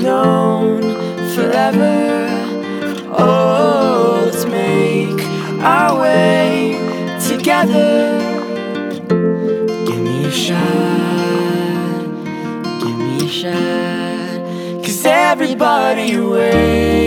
known forever. Oh, let's make our way together. Give me a shot, give me a shot, 'cause everybody waits.